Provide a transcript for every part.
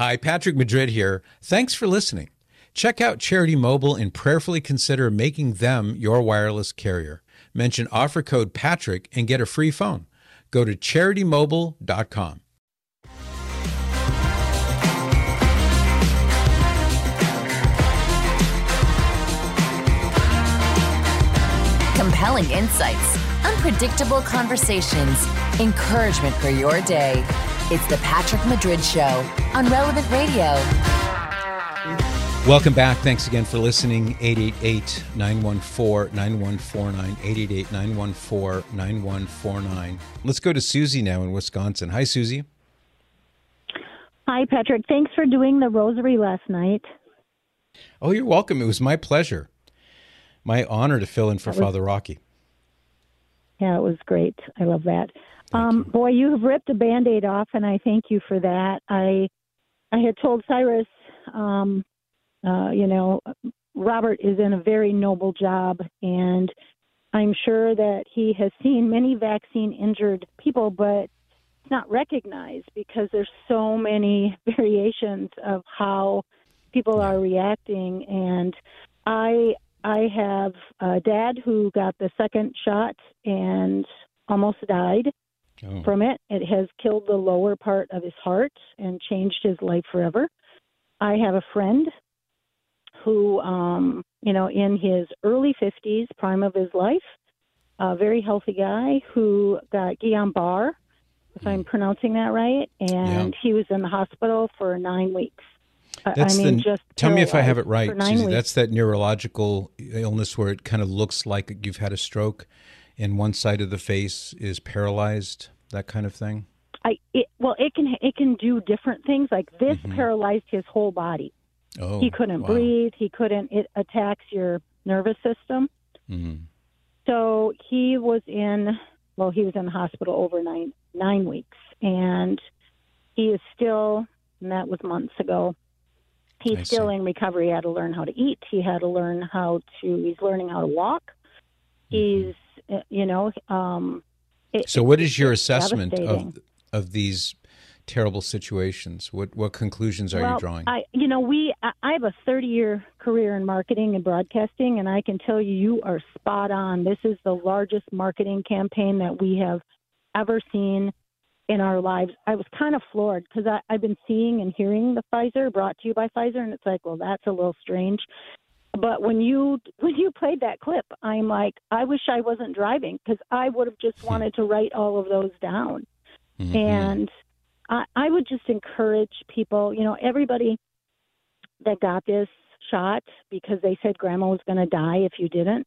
Hi, Patrick Madrid here. Thanks for listening. Check out Charity Mobile and prayerfully consider making them your wireless carrier. Mention offer code Patrick and get a free phone. Go to CharityMobile.com. Compelling insights, unpredictable conversations, encouragement for your day. It's the Patrick Madrid Show on Relevant Radio. Welcome back. Thanks again for listening. 888-914-9149, 888-914-9149. Let's go to Susie now in Wisconsin. Hi, Susie. Hi, Patrick. Thanks for doing the rosary last night. Oh, you're welcome. It was my pleasure. My honor to fill in for Father Rocky. Yeah, it was great. I love that. Boy, you have ripped a Band-Aid off, and I thank you for that. I had told Cyrus, Robert is in a very noble job, and I'm sure that he has seen many vaccine-injured people, but it's not recognized because there's so many variations of how people are reacting. And I have a dad who got the second shot and almost died from it. It has killed the lower part of his heart and changed his life forever. I have a friend who, in his early 50s, prime of his life, a very healthy guy who got Guillain-Barré, if I'm pronouncing that right, and he was in the hospital for 9 weeks. Tell me if I have it right, Susie. That's that neurological illness where it kind of looks like you've had a stroke and one side of the face is paralyzed, that kind of thing? It can do different things. Like this paralyzed his whole body. Oh, he couldn't breathe. It attacks your nervous system. Mm-hmm. So he was in the hospital over nine weeks, and he is still, and that was months ago, he's still in recovery. He had to learn how to eat. He's learning how to walk. He's, so what is your assessment of these terrible situations? What conclusions are you drawing? I have a 30-year career in marketing and broadcasting, and I can tell you are spot on. This is the largest marketing campaign that we have ever seen in our lives. I was kind of floored because I've been seeing and hearing the Pfizer, brought to you by Pfizer, and it's like, well, that's a little strange. But when you played that clip, I'm like, I wish I wasn't driving because I would have just wanted to write all of those down. Mm-hmm. And I would just encourage people, everybody that got this shot because they said grandma was going to die if you didn't.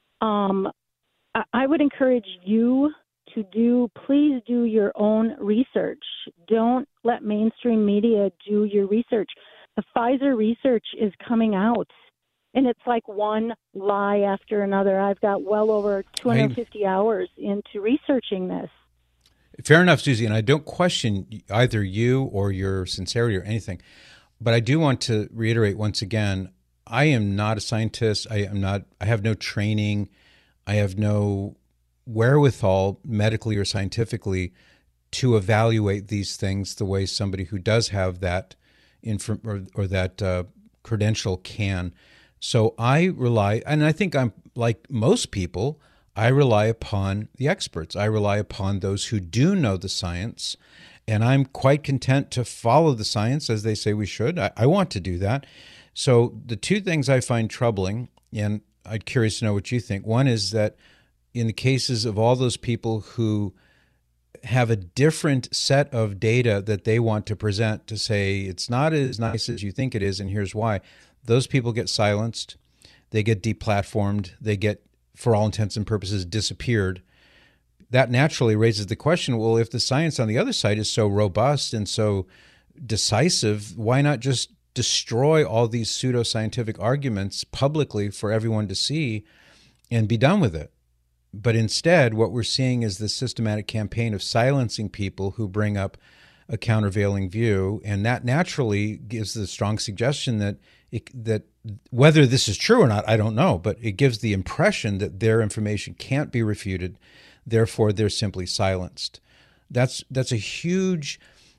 I would encourage you to please do your own research. Don't let mainstream media do your research. The Pfizer research is coming out, and it's like one lie after another. I've got well over 250 hours into researching this. Fair enough, Susie, and I don't question either you or your sincerity or anything, but I do want to reiterate once again, I am not a scientist. I have no training. I have no wherewithal medically or scientifically to evaluate these things the way somebody who does have that that credential can. So I rely, and I think I'm like most people, I rely upon the experts. I rely upon those who do know the science, and I'm quite content to follow the science as they say we should. I want to do that. So the two things I find troubling, and I'm curious to know what you think. One is that in the cases of all those people who have a different set of data that they want to present to say it's not as nice as you think it is, and here's why, those people get silenced, they get deplatformed, they get, for all intents and purposes, disappeared. That naturally raises the question, well, if the science on the other side is so robust and so decisive, why not just destroy all these pseudoscientific arguments publicly for everyone to see and be done with it? But instead, what we're seeing is this systematic campaign of silencing people who bring up a countervailing view, and that naturally gives the strong suggestion that that whether this is true or not, I don't know, but it gives the impression that their information can't be refuted, therefore they're simply silenced. That's a huge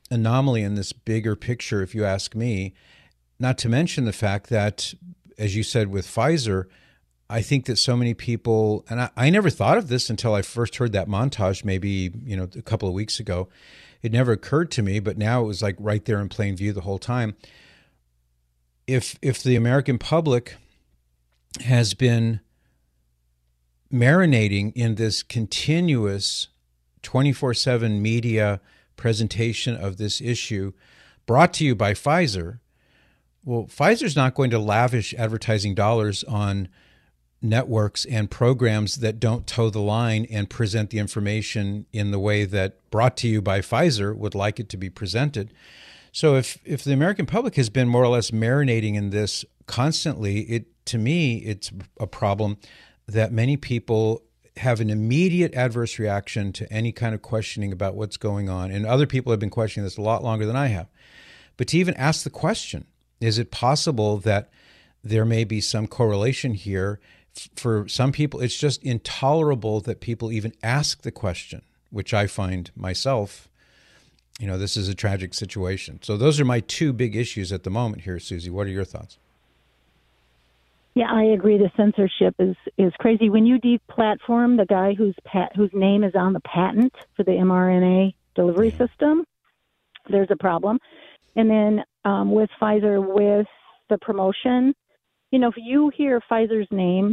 anomaly in this bigger picture, if you ask me, not to mention the fact that, as you said with Pfizer, I think that so many people, and I never thought of this until I first heard that montage maybe, a couple of weeks ago. It never occurred to me, but now it was like right there in plain view the whole time. If the American public has been marinating in this continuous 24/7 media presentation of this issue brought to you by Pfizer, well, Pfizer's not going to lavish advertising dollars on networks and programs that don't toe the line and present the information in the way that brought to you by Pfizer would like it to be presented. So if the American public has been more or less marinating in this constantly, to me, it's a problem that many people have an immediate adverse reaction to any kind of questioning about what's going on. And other people have been questioning this a lot longer than I have. But to even ask the question, is it possible that there may be some correlation here? For some people, it's just intolerable that people even ask the question, which I find myself, this is a tragic situation. So those are my two big issues at the moment here, Susie. What are your thoughts? Yeah, I agree. The censorship is crazy. When you deplatform the guy whose name is on the patent for the mRNA delivery system, there's a problem. And then with Pfizer, with the promotion, if you hear Pfizer's name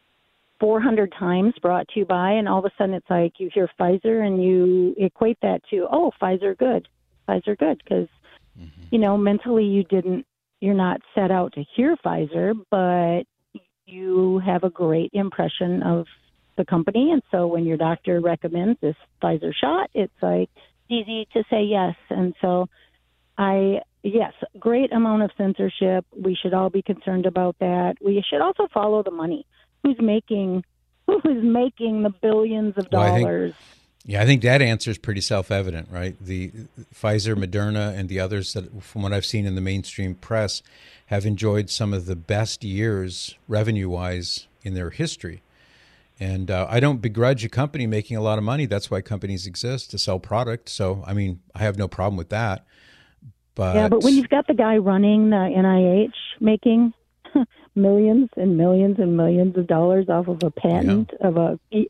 400 times brought to you by, and all of a sudden it's like you hear Pfizer and you equate that to, Pfizer good, because, mentally you're not set out to hear Pfizer, but you have a great impression of the company. And so when your doctor recommends this Pfizer shot, it's like easy to say yes. And so yes, great amount of censorship. We should all be concerned about that. We should also follow the money. Who's making the billions of dollars? I think that answer is pretty self-evident, right? The Pfizer, Moderna, and the others that, from what I've seen in the mainstream press, have enjoyed some of the best years revenue-wise in their history. And I don't begrudge a company making a lot of money. That's why companies exist, to sell product. So, I have no problem with that. But when you've got the guy running the NIH making millions and millions and millions of dollars off of a patent of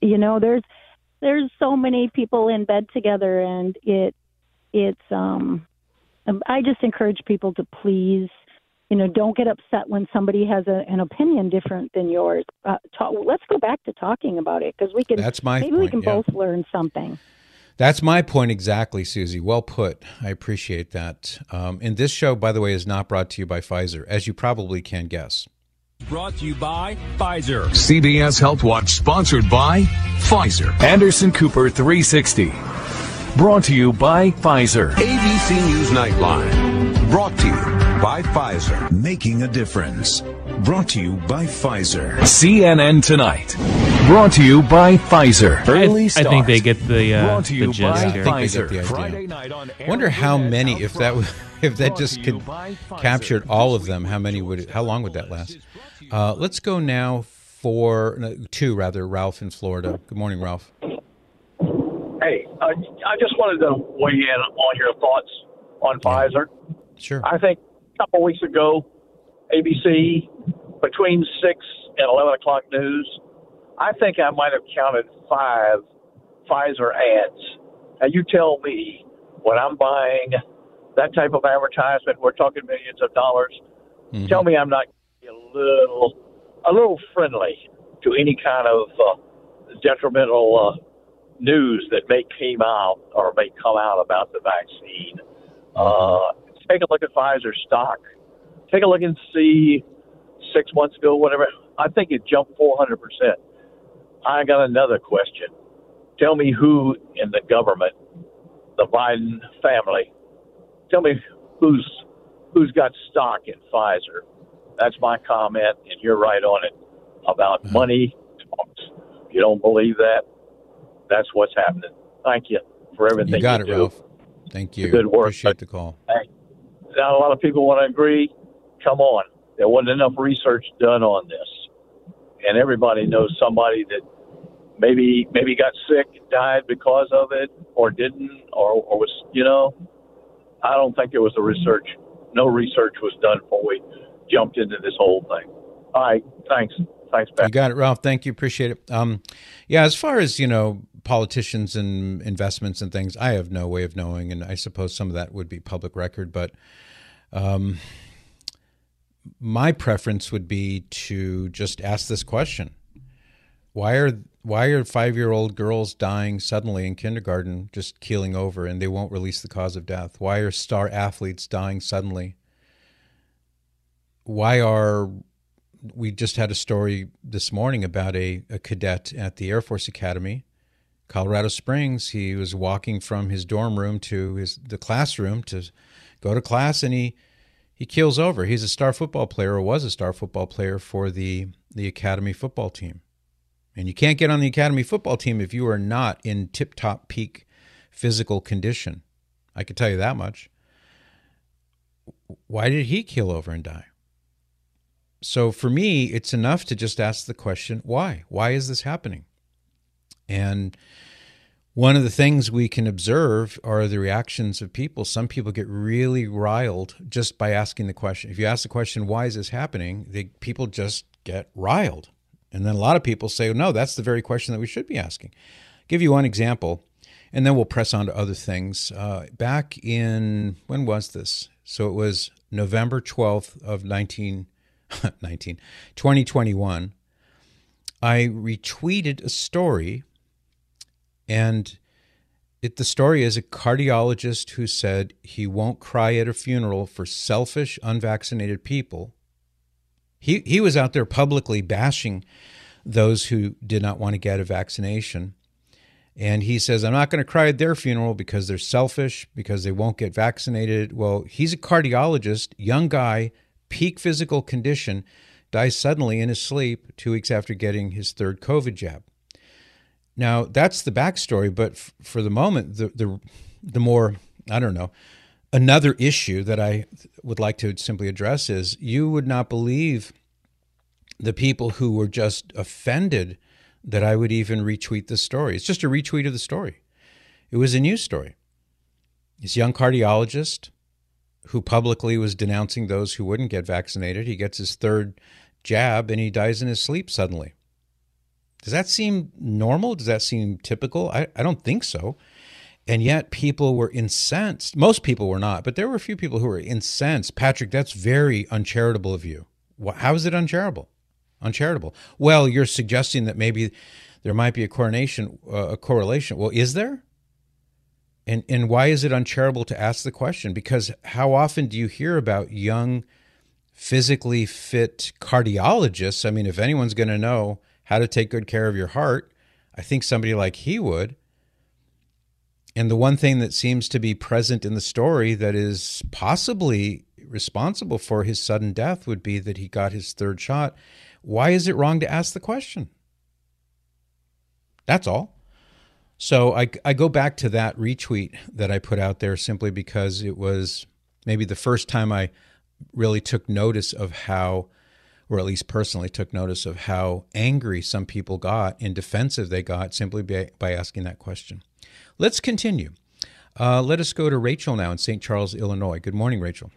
there's so many people in bed together, and it's I just encourage people to please, don't get upset when somebody has an opinion different than yours. Let's go back to talking about it, because we can. That's my maybe point, we can both learn something. That's my point exactly, Susie. Well put. I appreciate that. And this show, by the way, is not brought to you by Pfizer, as you probably can guess. Brought to you by Pfizer. CBS Health Watch, sponsored by Pfizer. Anderson Cooper 360. Brought to you by Pfizer. ABC News Nightline. Brought to you by Pfizer. Making a difference. Brought to you by Pfizer. CNN Tonight. Brought to you by Pfizer. I think they get the gist here. Pfizer. Friday night on wonder how many, if that just could captured all of them, how long would that last? Let's go now for Ralph in Florida. Good morning, Ralph. Hey, I just wanted to weigh in on your thoughts on Pfizer. Sure. I think a couple weeks ago, ABC, between 6 and 11 o'clock news, I think I might have counted 5 Pfizer ads. Now, you tell me, when I'm buying that type of advertisement, we're talking millions of dollars, tell me I'm not a little friendly to any kind of detrimental news that may come out about the vaccine. Take a look at Pfizer stock. Take a look and see 6 months ago, whatever. I think it jumped 400%. I got another question. Tell me who in the government, the Biden family, tell me who's got stock in Pfizer. That's my comment, and you're right on it about money talks. If you don't believe that, that's what's happening. Thank you for everything you got do. it, Ralph. Thank you. Good work. Appreciate the call. Hey, not a lot of people want to agree. Come on. There wasn't enough research done on this. And everybody knows somebody that maybe got sick and died because of it, or didn't, or was, I don't think there was no research was done before we jumped into this whole thing. All right, thanks. Thanks, Pat. You got it, Ralph. Thank you. Appreciate it. Yeah, as far as, politicians and investments and things, I have no way of knowing, and I suppose some of that would be public record, but my preference would be to just ask this question. Why are 5-year-old girls dying suddenly in kindergarten, just keeling over, and they won't release the cause of death? Why are star athletes dying suddenly? We just had a story this morning about a cadet at the Air Force Academy, Colorado Springs. He was walking from his dorm room to the classroom to go to class, and he keels over. He's a star football player, or was a star football player for the Academy football team. And you can't get on the Academy football team if you are not in tip-top peak physical condition. I can tell you that much. Why did he keel over and die? So for me, it's enough to just ask the question, why? Why is this happening? And one of the things we can observe are the reactions of people. Some people get really riled just by asking the question. If you ask the question, why is this happening? People just get riled. And then a lot of people say, no, that's the very question that we should be asking. I'll give you one example, and then we'll press on to other things. Back in, when was this? So it was November 12th of 2021. I retweeted a story, and the story is a cardiologist who said he won't cry at a funeral for selfish, unvaccinated people. He was out there publicly bashing those who did not want to get a vaccination. And he says, I'm not going to cry at their funeral because they're selfish, because they won't get vaccinated. Well, he's a cardiologist, young guy, peak physical condition, dies suddenly in his sleep 2 weeks after getting his third COVID jab. Now, that's the backstory, but for the moment, the more, I don't know, another issue that I would like to simply address is you would not believe the people who were just offended that I would even retweet the story. It's just a retweet of the story. It was a news story. This young cardiologist who publicly was denouncing those who wouldn't get vaccinated, he gets his third jab and he dies in his sleep suddenly. Does that seem normal? Does that seem typical? I don't think so. And yet people were incensed. Most people were not, but there were a few people who were incensed. Patrick, that's very uncharitable of you. How is it uncharitable? Uncharitable. Well, you're suggesting that maybe there might be a correlation. Well, is there? And why is it uncharitable to ask the question? Because how often do you hear about young, physically fit cardiologists? I mean, if anyone's going to know how to take good care of your heart, I think somebody like he would. And the one thing that seems to be present in the story that is possibly responsible for his sudden death would be that he got his third shot. Why is it wrong to ask the question? That's all. So I go back to that retweet that I put out there simply because it was maybe the first time I really took notice of how, or at least personally took notice of how angry some people got and defensive they got simply by asking that question. Let's continue. Let us go to Rachel now in St. Charles, Illinois. Good morning, Rachel.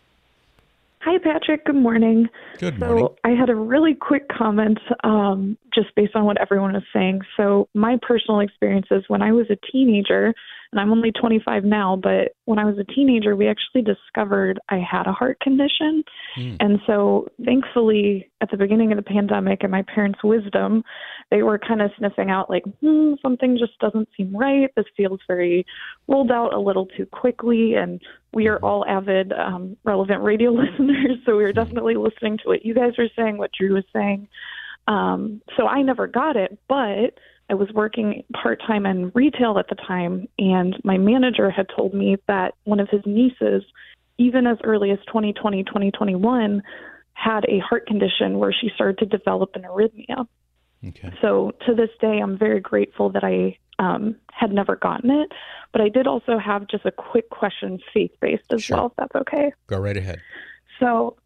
Hi, Patrick. Good morning. Good morning. So I had a really quick comment just based on what everyone is saying. So my personal experiences when I was a teenager, and I'm only 25 now, but when I was a teenager, we actually discovered I had a heart condition. And so thankfully, at the beginning of the pandemic and my parents' wisdom, they were kind of sniffing out like, something just doesn't seem right. This feels very rolled out a little too quickly. And we are all avid relevant radio listeners, so we were definitely listening to what you guys were saying, what Drew was saying. So I never got it, but I was working part-time in retail at the time, and my manager had told me that one of his nieces, even as early as 2020, 2021, had a heart condition where she started to develop an arrhythmia. Okay. So to this day, I'm very grateful that I had never gotten it, but I did also have just a quick question, faith-based as well, if that's okay. Go right ahead. So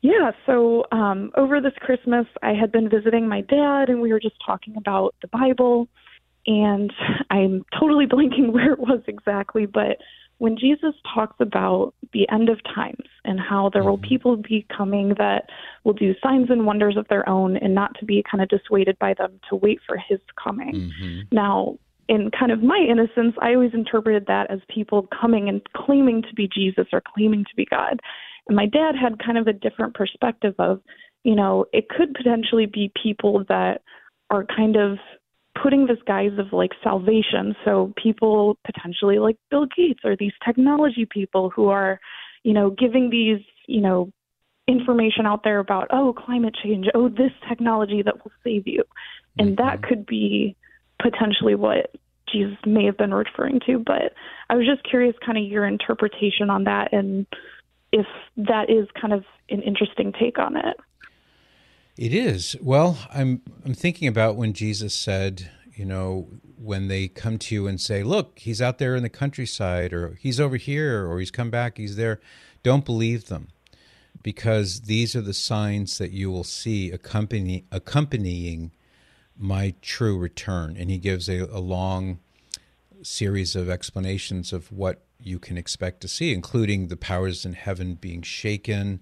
over this Christmas, I had been visiting my dad, and we were just talking about the Bible, and I'm totally blanking where it was exactly, but when Jesus talks about the end of times and how there will people be coming that will do signs and wonders of their own and not to be kind of dissuaded by them, to wait for his coming. Now, in kind of my innocence, I always interpreted that as people coming and claiming to be Jesus or claiming to be God. And my dad had kind of a different perspective of, you know, it could potentially be people that are kind of putting this guise of like salvation. So people potentially like Bill Gates or these technology people who are, you know, giving these, you know, information out there about, oh, climate change, oh, this technology that will save you. And that could be potentially what Jesus may have been referring to. But I was just curious kind of your interpretation on that and if that is kind of an interesting take on it. It is. Well, I'm thinking about when Jesus said, you know, when they come to you and say, look, he's out there in the countryside, or he's over here, or he's come back, he's there. Don't believe them, because these are the signs that you will see accompanying my true return. And he gives a long series of explanations of what you can expect to see, including the powers in heaven being shaken,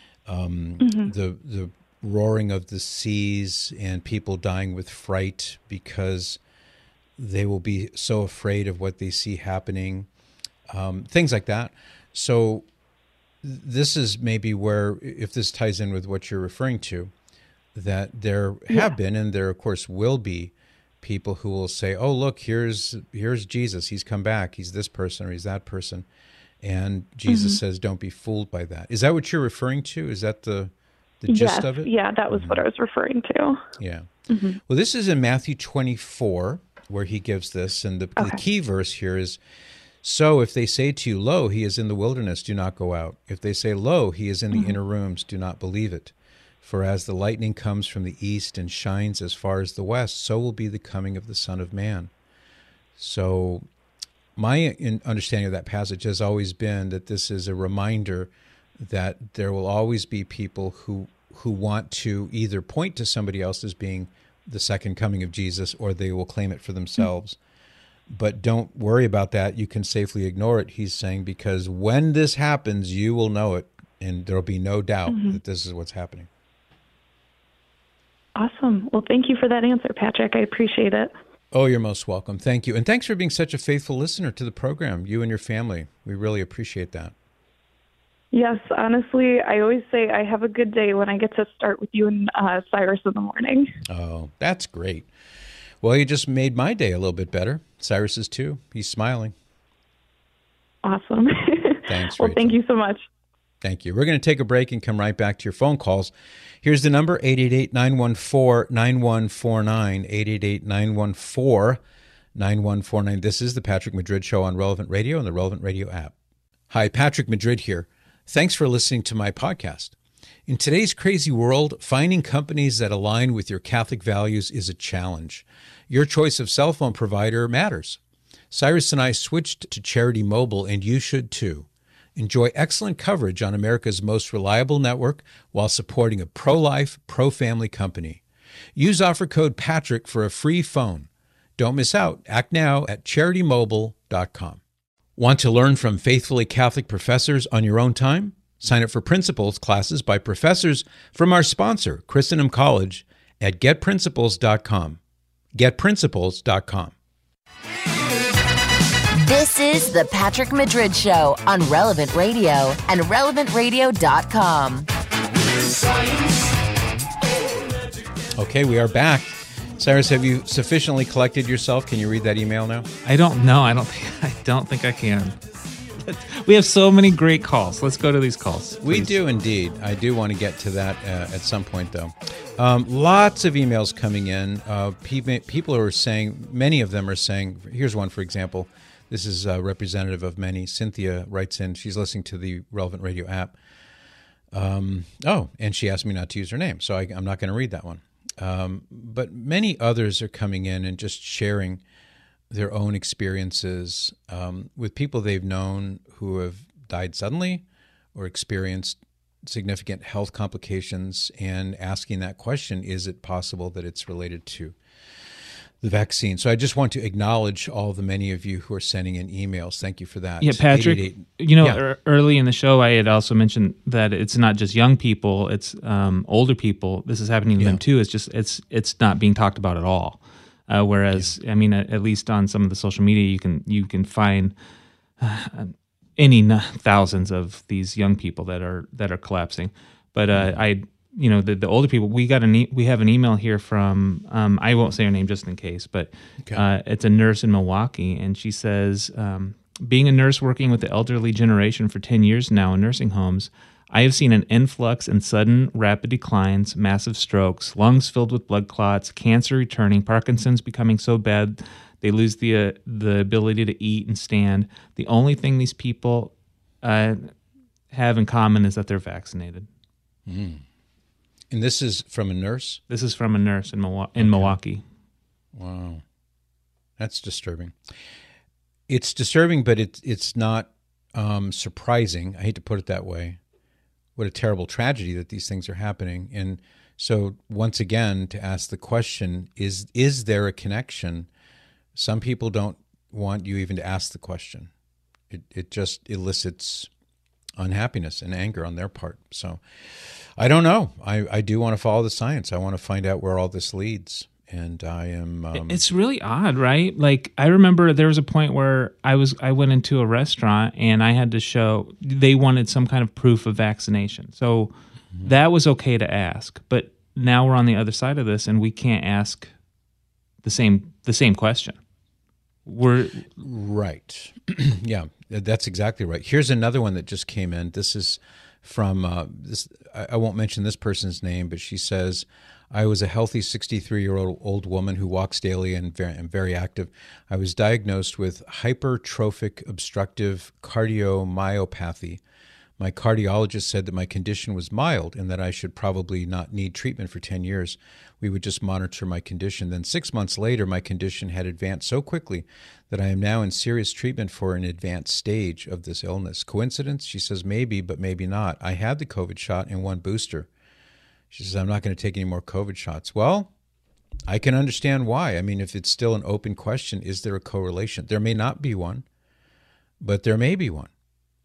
the roaring of the seas, and people dying with fright because they will be so afraid of what they see happening, things like that. So this is maybe where, if this ties in with what you're referring to, that there have been, and there of course will be, people who will say, oh, look, here's Jesus, he's come back, he's this person or he's that person. And Jesus says, don't be fooled by that. Is that what you're referring to? Is that the gist of it? Yeah, that was what I was referring to. Yeah. Well, this is in Matthew 24 where he gives this, and the key verse here is, so if they say to you, lo, he is in the wilderness, do not go out. If they say, lo, he is in the inner rooms, do not believe it. For as the lightning comes from the east and shines as far as the west, so will be the coming of the Son of Man. So my understanding of that passage has always been that this is a reminder that there will always be people who want to either point to somebody else as being the second coming of Jesus, or they will claim it for themselves. But don't worry about that. You can safely ignore it, he's saying, because when this happens, you will know it, and there will be no doubt that this is what's happening. Awesome. Well, thank you for that answer, Patrick. I appreciate it. Oh, you're most welcome. Thank you. And thanks for being such a faithful listener to the program, you and your family. We really appreciate that. Yes, honestly, I always say I have a good day when I get to start with you and Cyrus in the morning. Oh, that's great. Well, you just made my day a little bit better. Cyrus is too. He's smiling. Awesome. Thanks, Well, Rachel. thank you so much. Thank you. We're going to take a break and come right back to your phone calls. Here's the number, 888-914-9149, 888-914-9149. This is the Patrick Madrid Show on Relevant Radio and the Relevant Radio app. Hi, Patrick Madrid here. Thanks for listening to my podcast. In today's crazy world, finding companies that align with your Catholic values is a challenge. Your choice of cell phone provider matters. Cyrus and I switched to Charity Mobile, and you should too. Enjoy excellent coverage on America's most reliable network while supporting a pro-life, pro-family company. Use offer code Patrick for a free phone. Don't miss out. Act now at CharityMobile.com. Want to learn from faithfully Catholic professors on your own time? Sign up for Principles classes by professors from our sponsor, Christendom College, at GetPrinciples.com. GetPrinciples.com. This is the Patrick Madrid Show on Relevant Radio and RelevantRadio.com. Okay, we are back. Cyrus, have you sufficiently collected yourself? Can you read that email now? I don't know. I don't think I can. We have so many great calls. Let's go to these calls, please. We do indeed. I do want to get to that at some point, though. Lots of emails coming in. People are saying, many of them are saying, here's one, for example. This is representative of many. Cynthia writes in, she's listening to the Relevant Radio app. And she asked me not to use her name, so I'm not going to read that one. But many others are coming in and just sharing their own experiences with people they've known who have died suddenly or experienced significant health complications, and asking that question, is it possible that it's related to the vaccine. So I just want to acknowledge all the many of you who are sending in emails. Thank you for that. Yeah, Patrick, 888. Early in the show, I had also mentioned that it's not just young people, it's older people. This is happening to them too. It's just, it's not being talked about at all. Whereas, I mean, at least on some of the social media, you can find thousands of these young people that are collapsing. But the older people, we have an email here from I won't say her name just in case, but it's a nurse in Milwaukee, and she says, being a nurse working with the elderly generation for 10 years now in nursing homes, I have seen an influx and sudden rapid declines, massive strokes, lungs filled with blood clots, cancer returning, Parkinson's becoming so bad they lose the ability to eat and stand. The only thing these people have in common is that they're vaccinated. Mm. And this is from a nurse? This is from a nurse in Milwaukee. Wow. That's disturbing. It's disturbing, but it's not surprising. I hate to put it that way. What a terrible tragedy that these things are happening. And so once again, to ask the question, is there a connection? Some people don't want you even to ask the question. It just elicits unhappiness and anger on their part. So I don't know. I do want to follow the science. I want to find out where all this leads. And I am... it's really odd, right? Like, I remember there was a point where I went into a restaurant and I had to show... They wanted some kind of proof of vaccination. So that was okay to ask. But now we're on the other side of this and we can't ask the same question. We're... Right. Yeah, that's exactly right. Here's another one that just came in. This is from... I won't mention this person's name, but she says... I was a healthy 63-year-old woman who walks daily and very active. I was diagnosed with hypertrophic obstructive cardiomyopathy. My cardiologist said that my condition was mild and that I should probably not need treatment for 10 years. We would just monitor my condition. Then 6 months later, my condition had advanced so quickly that I am now in serious treatment for an advanced stage of this illness. Coincidence? She says maybe, but maybe not. I had the COVID shot and one booster. She says, I'm not going to take any more COVID shots. Well, I can understand why. I mean, if it's still an open question, is there a correlation? There may not be one, but there may be one.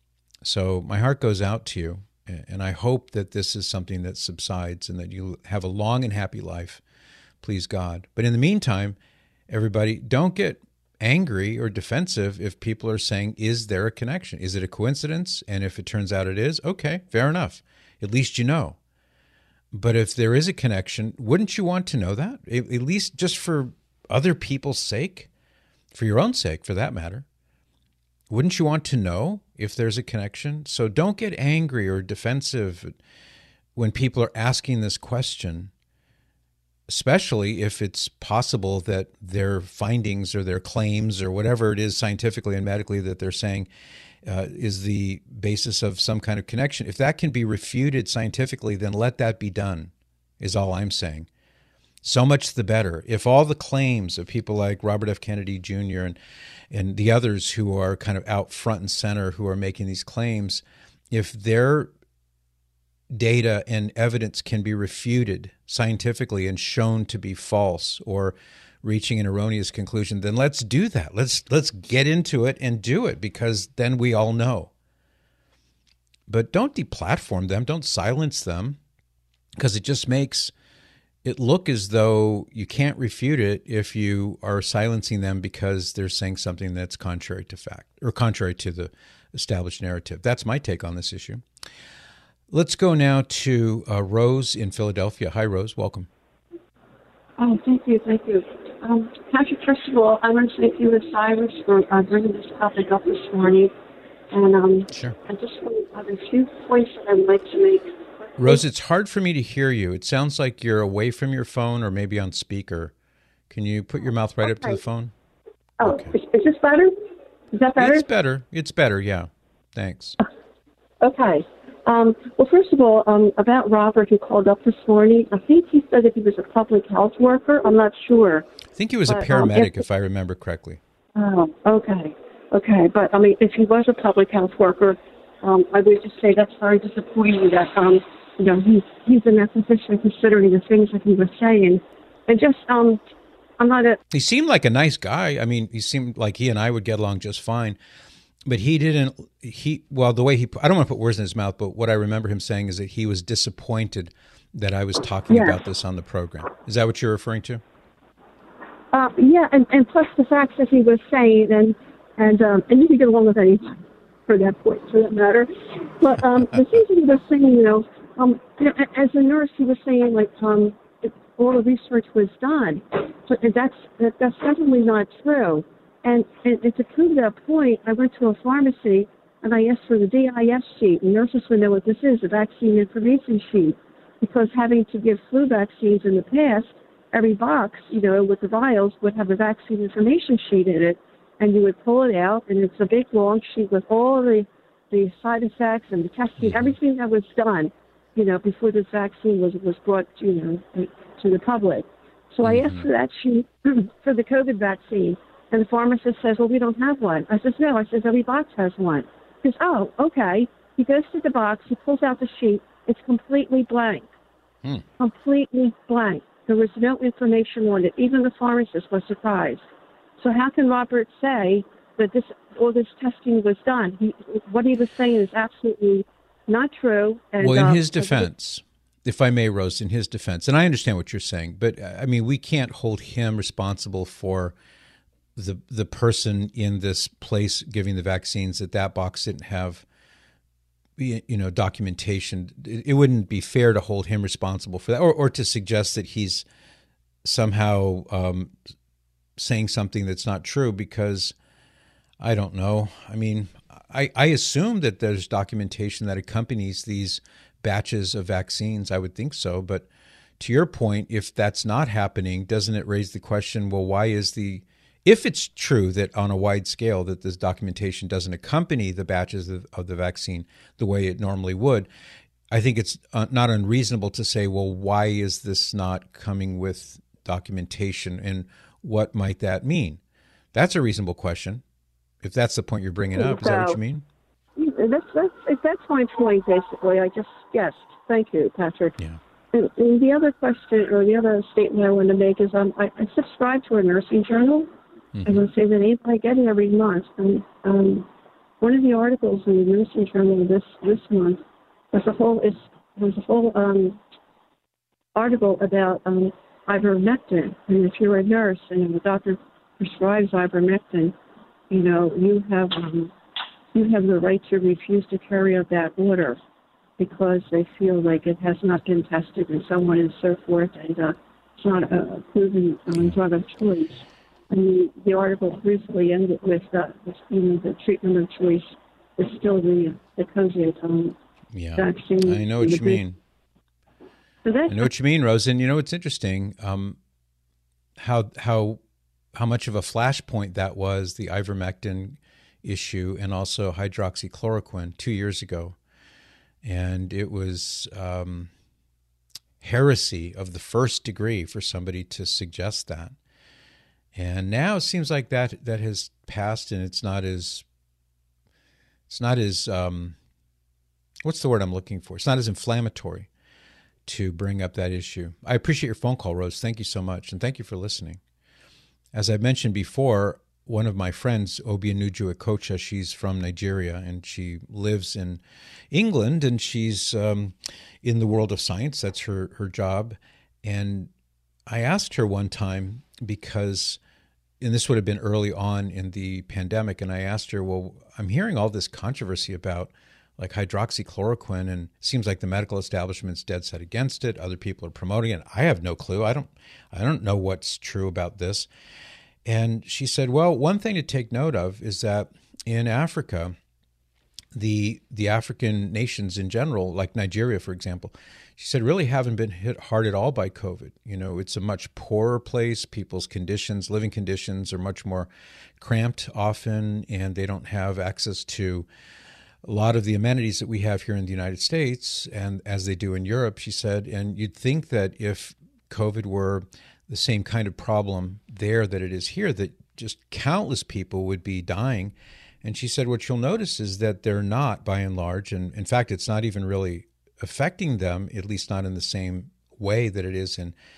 So my heart goes out to you, and I hope that this is something that subsides and that you have a long and happy life, please God. But in the meantime, everybody, don't get angry or defensive if people are saying, is there a connection? Is it a coincidence? And if it turns out it is, okay, fair enough. At least you know. But if there is a connection, wouldn't you want to know that? At least just for other people's sake, for your own sake, for that matter. Wouldn't you want to know if there's a connection? So don't get angry or defensive when people are asking this question, especially if it's possible that their findings or their claims or whatever it is scientifically and medically that they're saying is the basis of some kind of connection. If that can be refuted scientifically, then let that be done, is all I'm saying. So much the better. If all the claims of people like Robert F. Kennedy Jr. and the others who are kind of out front and center who are making these claims, if their data and evidence can be refuted scientifically and shown to be false or reaching an erroneous conclusion, then let's do that. Let's get into it and do it, because then we all know. But don't deplatform them. Don't silence them, because it just makes it look as though you can't refute it if you are silencing them because they're saying something that's contrary to fact or contrary to the established narrative. That's my take on this issue. Let's go now to Rose in Philadelphia. Hi, Rose. Welcome. Oh, thank you. Patrick, first of all, I want to thank you and Cyrus for bringing this topic up this morning. And sure. I just have a few points that I would like to make. Rose, it's hard for me to hear you. It sounds like you're away from your phone or maybe on speaker. Can you put your mouth right up to the phone? Oh, okay. Is this better? Is that better? It's better, yeah. Thanks. Okay. Well, first of all, about Robert who called up this morning, I think he said that he was a public health worker. I'm not sure. I think he was a paramedic, if I remember correctly. Oh, okay. Okay, but, I mean, if he was a public health worker, I would just say that's very disappointing that, he's in that position considering the things that he was saying. And just, I'm I'm not a. He seemed like a nice guy. I mean, he seemed like he and I would get along just fine. But he didn't. The way I don't want to put words in his mouth, but what I remember him saying is that he was disappointed that I was talking about this on the program. Is that what you're referring to? Yeah, and plus the facts that he was saying, and you can get along with anything for that point, for that matter. But the things that he was saying, as a nurse, he was saying like all the research was done, but that's definitely not true. And to prove that point, I went to a pharmacy and I asked for the DIS sheet. And nurses would know what this is, a vaccine information sheet, because having to give flu vaccines in the past, every box, with the vials would have a vaccine information sheet in it, and you would pull it out, and it's a big long sheet with all the side effects and the testing, everything that was done, before this vaccine was brought, to the public. So I asked for that sheet for the COVID vaccine, and the pharmacist says, well, we don't have one. I says, no. I says, every box has one. He says, oh, okay. He goes to the box, he pulls out the sheet, it's completely blank. Completely blank. There was no information on it. Even the pharmacist was surprised. So how can Robert say that all this testing was done? What he was saying is absolutely not true. And, well, in his defense, if I may, Rose, in his defense, and I understand what you're saying, but I mean, we can't hold him responsible for the person in this place giving the vaccines that box didn't have documentation. It wouldn't be fair to hold him responsible for that, or to suggest that he's somehow saying something that's not true, because I don't know. I mean, I assume that there's documentation that accompanies these batches of vaccines. I would think so. But to your point, if that's not happening, doesn't it raise the question, well, why is if it's true that on a wide scale that this documentation doesn't accompany the batches of the vaccine the way it normally would, I think it's not unreasonable to say, well, why is this not coming with documentation, and what might that mean? That's a reasonable question. If that's the point you're bringing up, is that what you mean? That's my point, basically. I just guessed. Thank you, Patrick. Yeah. And the other question, or the other statement I want to make is I subscribe to a nursing journal. I will say the name I get it every month. And one of the articles in the nursing journal this month was a whole article about ivermectin. And if you're a nurse and the doctor prescribes ivermectin, you have the right to refuse to carry out that order because they feel like it has not been tested and so on and so forth, and it's not a proven drug of choice. And the article briefly ended with the treatment of choice is still the COVID vaccine. I know what you mean. So I know what you mean, Rose. And it's interesting how much of a flashpoint that was, the ivermectin issue, and also hydroxychloroquine 2 years ago. And it was heresy of the first degree for somebody to suggest that. And now it seems like that has passed, and it's not as what's the word I'm looking for? It's not as inflammatory to bring up that issue. I appreciate your phone call, Rose. Thank you so much, and thank you for listening. As I mentioned before, one of my friends, Obianuju Okocha, she's from Nigeria, and she lives in England, and she's in the world of science. That's her job. And I asked her one time, because, and this would have been early on in the pandemic, and I asked her, well, I'm hearing all this controversy about like hydroxychloroquine, and it seems like the medical establishment's dead set against it. Other people are promoting it. I have no clue. I don't know what's true about this. And she said, well, one thing to take note of is that in Africa, the African nations in general, like Nigeria, for example, she said, really haven't been hit hard at all by COVID. It's a much poorer place. People's living conditions are much more cramped often, and they don't have access to a lot of the amenities that we have here in the United States, and as they do in Europe, she said. And you'd think that if COVID were the same kind of problem there that it is here, that just countless people would be dying. And she said what you'll notice is that they're not, by and large, and in fact, it's not even really affecting them, at least not in the same way that it is in the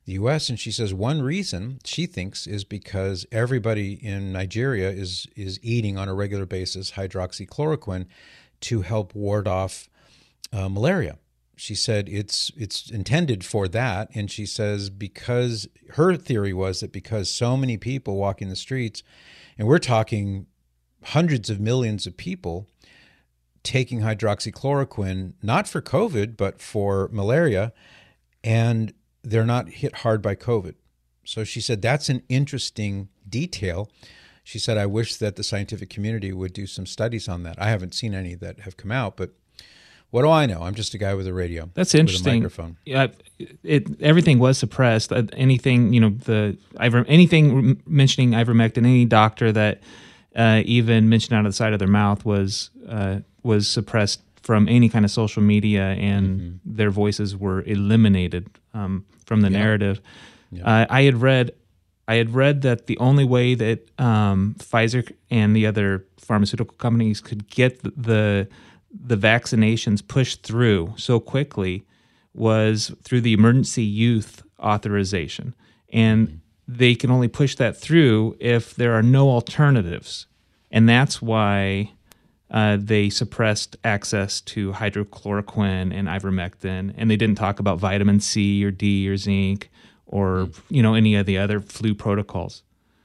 the U.S. And she says one reason she thinks is because everybody in Nigeria is eating on a regular basis hydroxychloroquine to help ward off malaria. She said it's intended for that, and she says because her theory was that because so many people walking the streets, and we're talking hundreds of millions of people taking hydroxychloroquine, not for COVID, but for malaria, and they're not hit hard by COVID. So she said that's an interesting detail. She said, I wish that the scientific community would do some studies on that. I haven't seen any that have come out, but what do I know? I'm just a guy with a radio. That's interesting. With a microphone. Yeah, everything was suppressed. Anything, anything mentioning ivermectin, any doctor that even mentioned out of the side of their mouth was suppressed from any kind of social media, and their voices were eliminated from the narrative. Yeah. I had read that the only way that Pfizer and the other pharmaceutical companies could get the vaccinations pushed through so quickly was through the emergency youth authorization. And they can only push that through if there are no alternatives. And that's why they suppressed access to hydrochloroquine and ivermectin. And they didn't talk about vitamin C or D or zinc or any of the other flu protocols.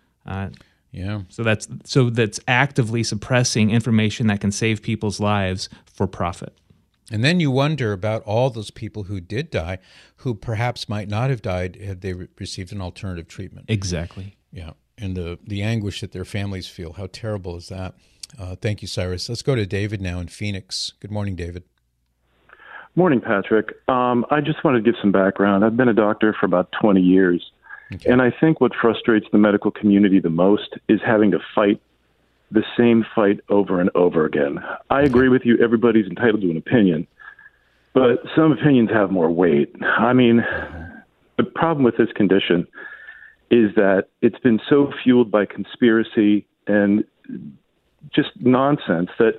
So that's actively suppressing information that can save people's lives for profit. And then you wonder about all those people who did die, who perhaps might not have died had they received an alternative treatment. Exactly. Yeah, and the anguish that their families feel. How terrible is that? Thank you, Cyrus. Let's go to David now in Phoenix. Good morning, David. Morning, Patrick. I just wanted to give some background. I've been a doctor for about 20 years. Okay. And I think what frustrates the medical community the most is having to fight the same fight over and over again. I agree with you. Everybody's entitled to an opinion, but some opinions have more weight. I mean, the problem with this condition is that it's been so fueled by conspiracy and just nonsense that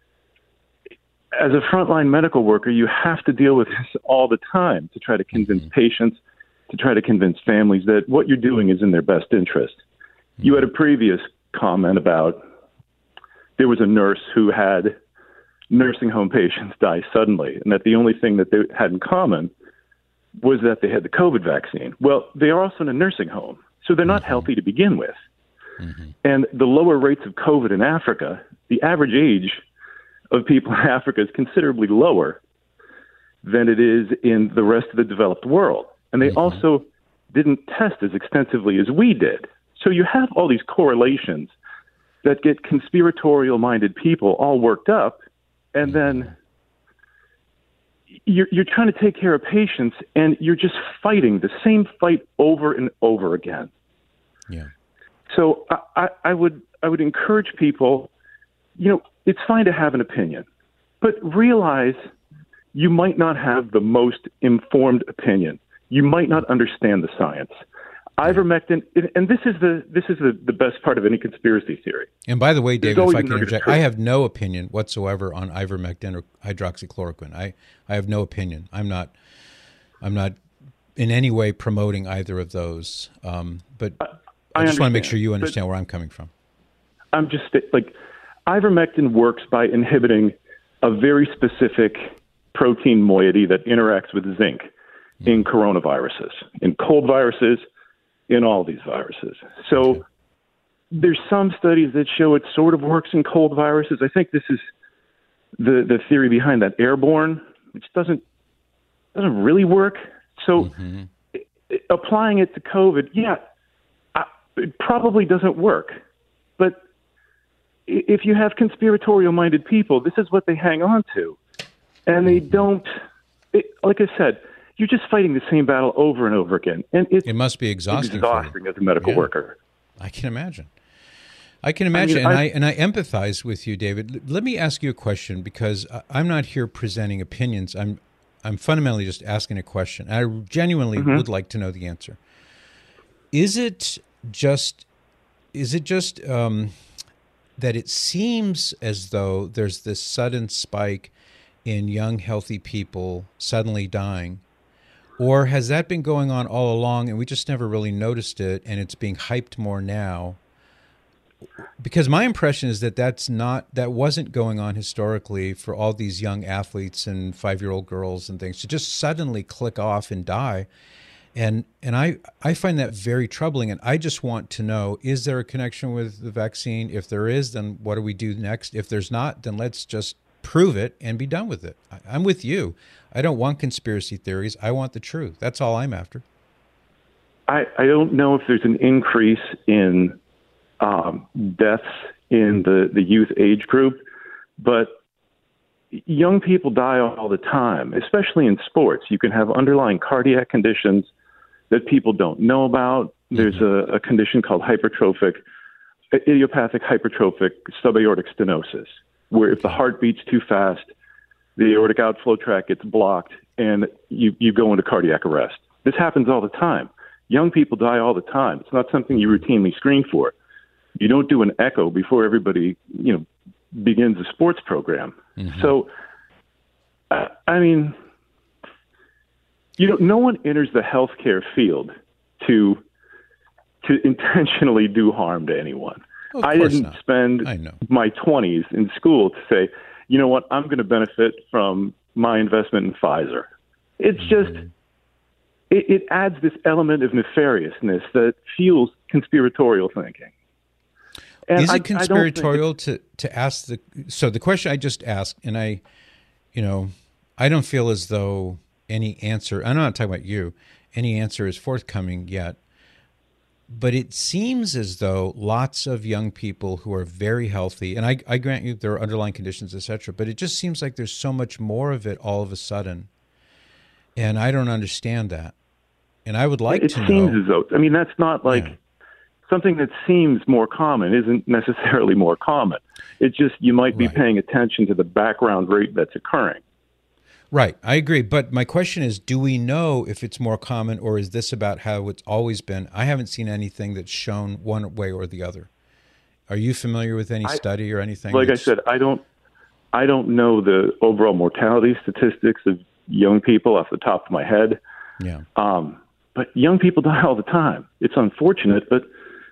as a frontline medical worker, you have to deal with this all the time to try to convince patients, to try to convince families that what you're doing is in their best interest. You had a previous comment about there was a nurse who had nursing home patients die suddenly, and that the only thing that they had in common was that they had the COVID vaccine. Well, they are also in a nursing home, so they're not healthy to begin with. And the lower rates of COVID in Africa, the average age of people in Africa is considerably lower than it is in the rest of the developed world. And they also didn't test as extensively as we did. So you have all these correlations that get conspiratorial-minded people all worked up, and then you're trying to take care of patients, and you're just fighting the same fight over and over again. Yeah. So I would encourage people, it's fine to have an opinion, but realize you might not have the most informed opinion. You might not understand the science. Ivermectin, and this is the best part of any conspiracy theory. And by the way, David, if I can interject, I have no opinion whatsoever on ivermectin or hydroxychloroquine. I have no opinion. I'm not in any way promoting either of those. But I just want to make sure you understand where I'm coming from. I'm just ivermectin works by inhibiting a very specific protein moiety that interacts with zinc in coronaviruses, in cold viruses, in all these viruses. So there's some studies that show it sort of works in cold viruses. I think this is the theory behind that airborne, which doesn't really work. So applying it to COVID, it probably doesn't work. But if you have conspiratorial-minded people, this is what they hang on to. And they don't, like I said, you're just fighting the same battle over and over again. And it must be exhausting as a medical worker. I can imagine. I empathize with you, David. Let me ask you a question, because I'm not here presenting opinions. I'm fundamentally just asking a question. I genuinely would like to know the answer. Is it just that it seems as though there's this sudden spike in young, healthy people suddenly dying? Or has that been going on all along and we just never really noticed it and it's being hyped more now? Because my impression is that that wasn't going on historically for all these young athletes and 5-year-old girls and things to just suddenly click off and die. And I find that very troubling. And I just want to know, is there a connection with the vaccine? If there is, then what do we do next? If there's not, then let's just prove it and be done with it. I'm with you. I don't want conspiracy theories. I want the truth. That's all I'm after. I don't know if there's an increase in deaths in the youth age group, but young people die all the time, especially in sports. You can have underlying cardiac conditions that people don't know about. There's a condition called idiopathic hypertrophic subaortic stenosis, where if the heart beats too fast, the aortic outflow tract gets blocked and you go into cardiac arrest. This happens all the time. Young people die all the time. It's not something you routinely screen for. You don't do an echo before everybody, begins a sports program. So, I mean, no one enters the healthcare field to intentionally do harm to anyone. I didn't spend my 20s in school to say, you know what, I'm going to benefit from my investment in Pfizer. It's just, it adds this element of nefariousness that fuels conspiratorial thinking. And is it conspiratorial to ask so the question I just asked, and I don't feel as though any answer, I'm not talking about you, any answer is forthcoming yet, but it seems as though lots of young people who are very healthy, and I grant you there are underlying conditions, etc., but it just seems like there's so much more of it all of a sudden, and I don't understand that. And I would like to know. It seems as though, that's not like... Yeah. Something that seems more common isn't necessarily more common. It's just you might be paying attention to the background rate that's occurring. Right. I agree. But my question is, do we know if it's more common, or is this about how it's always been? I haven't seen anything that's shown one way or the other. Are you familiar with any study or anything? Like I said, I don't know the overall mortality statistics of young people off the top of my head. Yeah. But young people die all the time. It's unfortunate, but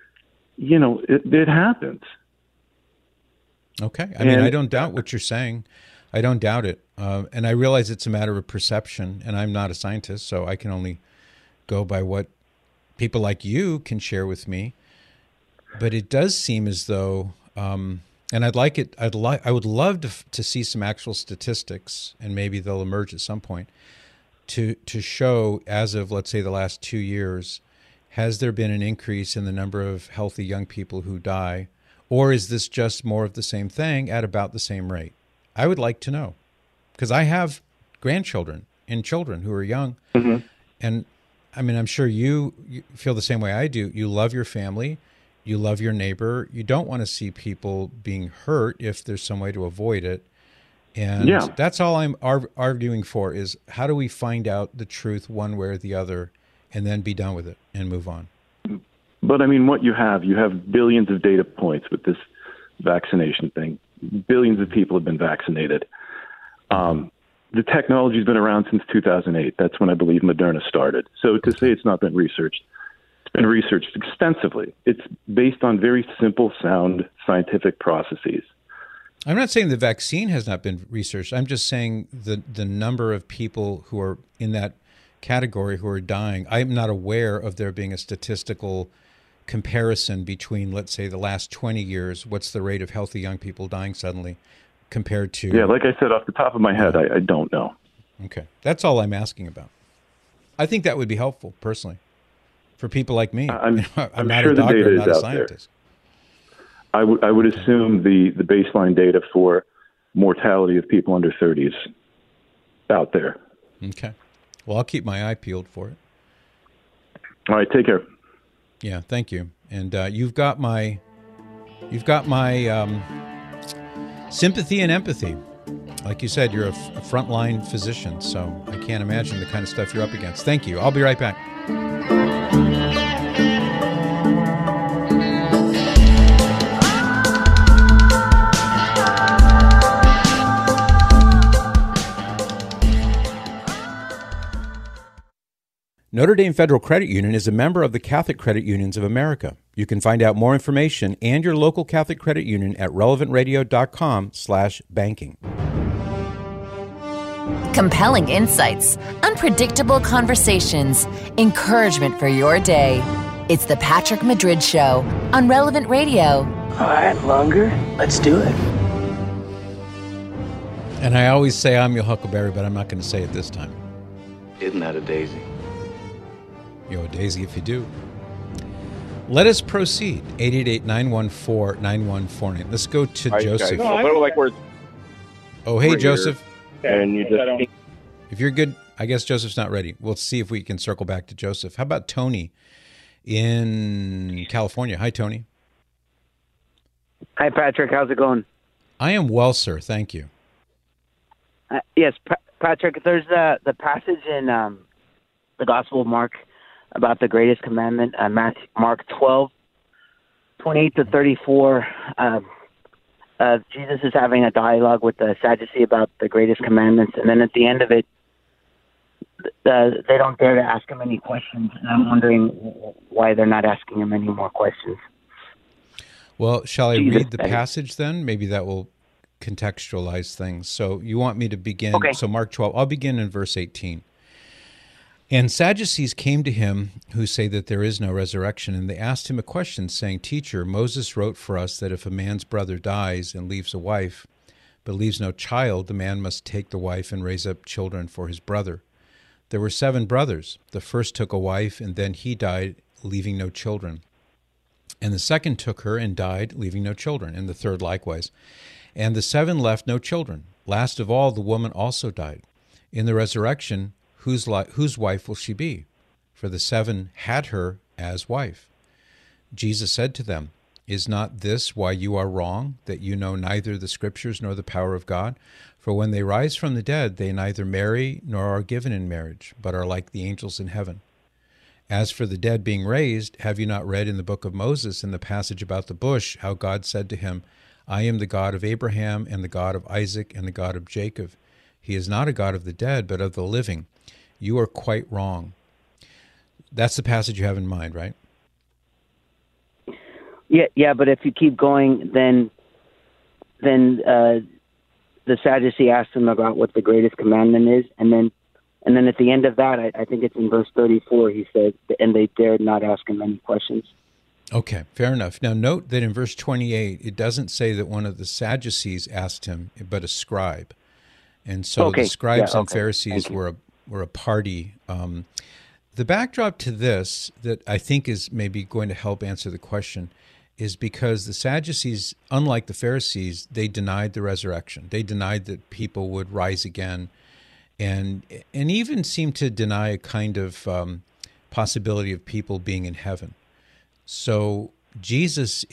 it happens. Okay. I don't doubt what you're saying. I don't doubt it. And I realize it's a matter of perception, and I'm not a scientist, so I can only go by what people like you can share with me. But it does seem as though, and I would love to see some actual statistics, and maybe they'll emerge at some point, to show, as of, let's say, the last 2 years, has there been an increase in the number of healthy young people who die, or is this just more of the same thing at about the same rate? I would like to know, because I have grandchildren and children who are young, and I'm sure you feel the same way I do. You love your family, you love your neighbor, you don't want to see people being hurt if there's some way to avoid it, and that's all I'm arguing for, is how do we find out the truth one way or the other, and then be done with it and move on. But what you have billions of data points with this vaccination thing. Billions of people have been vaccinated. The technology's been around since 2008. That's when I believe Moderna started. So to say it's not been researched, it's been researched extensively. It's based on very simple, sound scientific processes. I'm not saying the vaccine has not been researched. I'm just saying the number of people who are in that category who are dying. I'm not aware of there being a statistical comparison between, let's say, the last 20 years. What's the rate of healthy young people dying suddenly compared to... Yeah, like I said, off the top of my head, I don't know. Okay. That's all I'm asking about. I think that would be helpful, personally, for people like me. I'm not sure a doctor, the data I'm not is a out scientist. There. I would assume the baseline data for mortality of people under 30 is out there. Okay. Well, I'll keep my eye peeled for it. All right, take care. Yeah, thank you. And you've got my sympathy and empathy. Like you said, you're a frontline physician, so I can't imagine the kind of stuff you're up against. Thank you. I'll be right back. Notre Dame Federal Credit Union is a member of the Catholic Credit Unions of America. You can find out more information and your local Catholic Credit Union at relevantradio.com/banking. Compelling insights, unpredictable conversations, encouragement for your day. It's the Patrick Madrid Show on Relevant Radio. All right, longer. Let's do it. And I always say I'm your Huckleberry, but I'm not going to say it this time. Isn't that a daisy? You're a daisy if you do. Let us proceed. 888-914-9149. Let's go to Joseph. Oh, hey, Joseph. And you just... If you're good, I guess Joseph's not ready. We'll see if we can circle back to Joseph. How about Tony in California? Hi, Tony. Hi, Patrick. How's it going? I am well, sir. Thank you. Yes, Patrick, there's the passage in the Gospel of Mark about the greatest commandment, Mark 12:28-34. Jesus is having a dialogue with the Sadducee about the greatest commandments, and then at the end of it, they don't dare to ask him any questions, and I'm wondering why they're not asking him any more questions. Well, shall I read the passage then? Maybe that will contextualize things. So you want me to begin? Okay. So Mark 12, I'll begin in verse 18. And Sadducees came to him who say that there is no resurrection, and they asked him a question, saying, Teacher, Moses wrote for us that if a man's brother dies and leaves a wife, but leaves no child, the man must take the wife and raise up children for his brother. There were 7 brothers. The first took a wife, and then he died, leaving no children. And the second took her and died, leaving no children, and the third likewise. And the 7 left no children. Last of all, the woman also died. In the resurrection, whose wife will she be? For the 7 had her as wife. Jesus said to them, Is not this why you are wrong, that you know neither the Scriptures nor the power of God? For when they rise from the dead, they neither marry nor are given in marriage, but are like the angels in heaven. As for the dead being raised, have you not read in the book of Moses, in the passage about the bush, how God said to him, I am the God of Abraham and the God of Isaac and the God of Jacob. He is not a God of the dead, but of the living. You are quite wrong. That's the passage you have in mind, right? Yeah, but if you keep going, then the Sadducee asked him about what the greatest commandment is, and then at the end of that, I think it's in verse 34, he said, and they dared not ask him any questions. Okay, fair enough. Now note that in verse 28, it doesn't say that one of the Sadducees asked him, but a scribe. And so the scribes and Pharisees were a party. The backdrop to this that I think is maybe going to help answer the question is because the Sadducees, unlike the Pharisees, they denied the resurrection. They denied that people would rise again, and even seemed to deny a kind of possibility of people being in heaven. So Jesus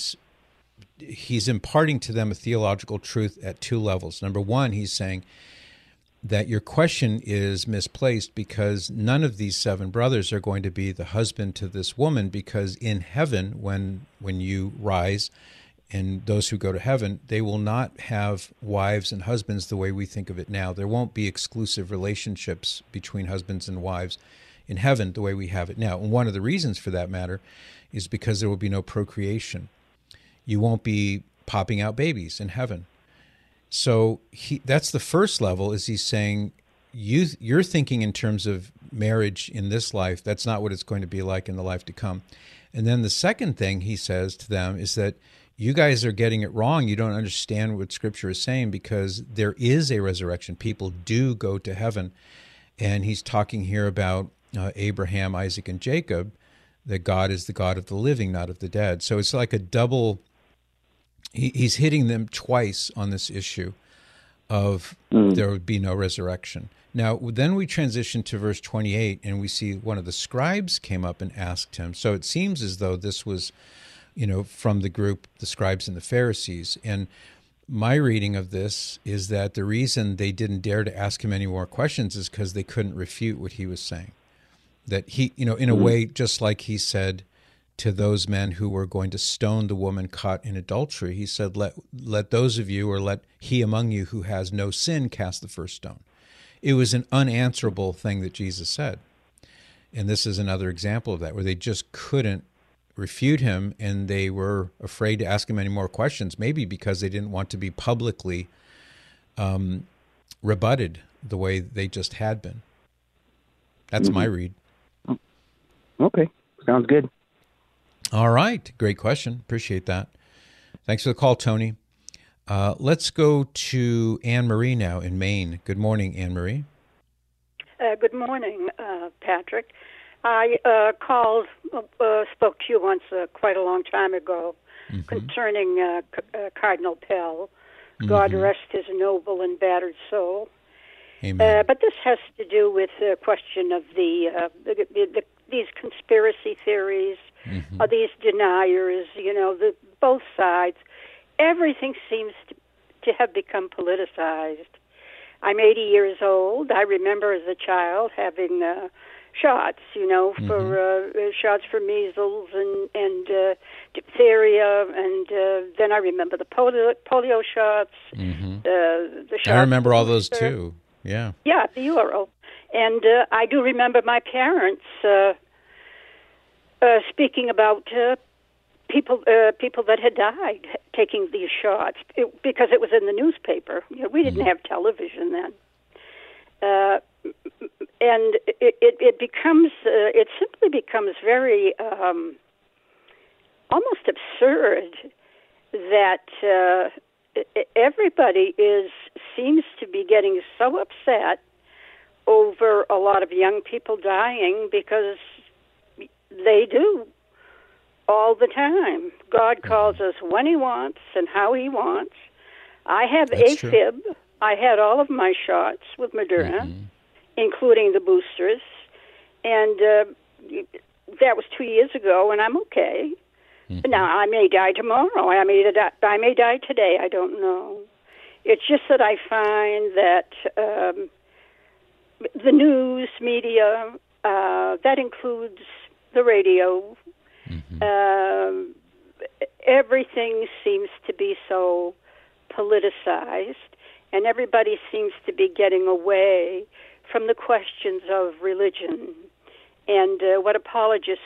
he's imparting to them a theological truth at 2 levels. Number one, he's saying that your question is misplaced because none of these 7 brothers are going to be the husband to this woman, because in heaven, when you rise and those who go to heaven, they will not have wives and husbands the way we think of it now. There won't be exclusive relationships between husbands and wives in heaven the way we have it now. And one of the reasons for that matter is because there will be no procreation. You won't be popping out babies in heaven. So that's the first level, is he's saying, you're thinking in terms of marriage in this life. That's not what it's going to be like in the life to come. And then the second thing he says to them is that you guys are getting it wrong. You don't understand what Scripture is saying, because there is a resurrection. People do go to heaven. And he's talking here about Abraham, Isaac, and Jacob, that God is the God of the living, not of the dead. So it's like a double... He's hitting them twice on this issue of there would be no resurrection. Now, then we transition to verse 28, and we see one of the scribes came up and asked him. So it seems as though this was, from the group, the scribes and the Pharisees. And my reading of this is that the reason they didn't dare to ask him any more questions is because they couldn't refute what he was saying. That he, in a way, just like he said to those men who were going to stone the woman caught in adultery, he said, let those of you, or let he among you who has no sin cast the first stone. It was an unanswerable thing that Jesus said. And this is another example of that, where they just couldn't refute him, and they were afraid to ask him any more questions, maybe because they didn't want to be publicly rebutted the way they just had been. That's my read. Okay, sounds good. All right, great question. Appreciate that. Thanks for the call, Tony. Let's go to Anne Marie now in Maine. Good morning, Anne Marie. Good morning, Patrick. I spoke to you once quite a long time ago concerning Cardinal Pell. God rest his noble and battered soul. Amen. But this has to do with the question of these conspiracy theories, these deniers, both sides. Everything seems to have become politicized. I'm 80 years old. I remember as a child having shots, for shots for measles and diphtheria, and then I remember the polio shots. The shots. I remember all those too. Yeah. Yeah, the euro, and I do remember my parents speaking about people that had died taking these shots because it was in the newspaper. We didn't have television then. And it simply becomes very almost absurd that everybody seems to be getting so upset over a lot of young people dying, because they do all the time. God calls us when he wants and how he wants. I have AFib. I had all of my shots with Moderna, including the boosters, and that was 2 years ago, and I'm okay. Now, I may die tomorrow. I may die today. I don't know. It's just that I find that the news media, that includes the radio, everything seems to be so politicized, and everybody seems to be getting away from the questions of religion and what apologists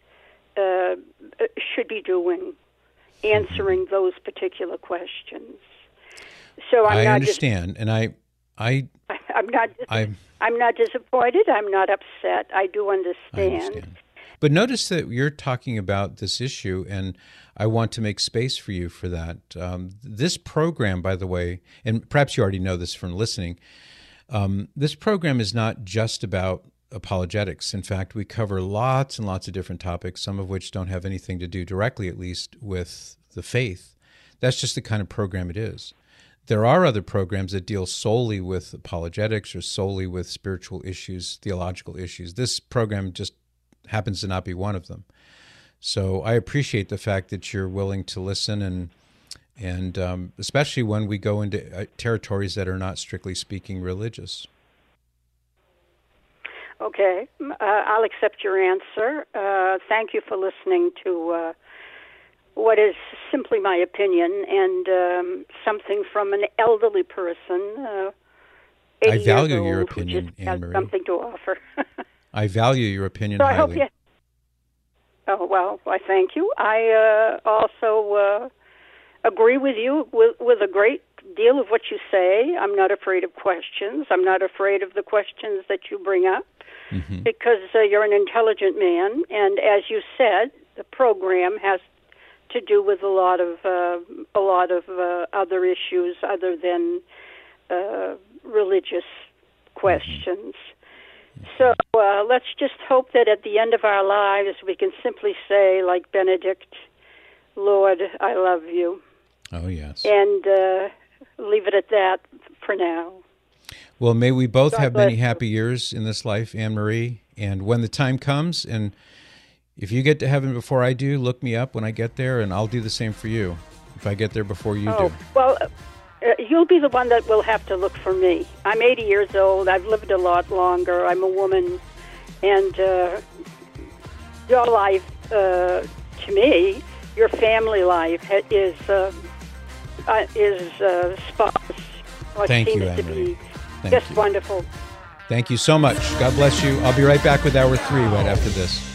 should be doing, answering those particular questions. So I understand, and I'm not disappointed. I'm not upset. I do understand. But notice that you're talking about this issue, and I want to make space for you for that. This program, by the way, and perhaps you already know this from listening, this program is not just about apologetics. In fact, we cover lots and lots of different topics, some of which don't have anything to do directly, at least, with the faith. That's just the kind of program it is. There are other programs that deal solely with apologetics or solely with spiritual issues, theological issues. This program just happens to not be one of them. So I appreciate the fact that you're willing to listen, and especially when we go into territories that are not strictly speaking religious. Okay, I'll accept your answer. Thank you for listening to what is simply my opinion and something from an elderly person. I value your opinion, Anne-Marie. Something to offer. I value your opinion so highly. I hope you. Oh well, I thank you. I also agree with you with a great deal of what you say. I'm not afraid of questions. I'm not afraid of the questions that you bring up, because you're an intelligent man. And as you said, the program has to do with a lot of other issues other than religious questions. So let's just hope that at the end of our lives we can simply say, like Benedict, Lord, I love you. Oh, yes. And leave it at that for now. Well, may we both have many happy years in this life, Anne-Marie. And when the time comes, and if you get to heaven before I do, look me up when I get there, and I'll do the same for you if I get there before you do. Well, you'll be the one that will have to look for me. I'm 80 years old. I've lived a lot longer. I'm a woman. And your life, to me, your family life is spotless. Thank you, Anne-Marie. Thank Just you. wonderful. Thank you so much. God bless you. I'll be right back with hour 3 right after this.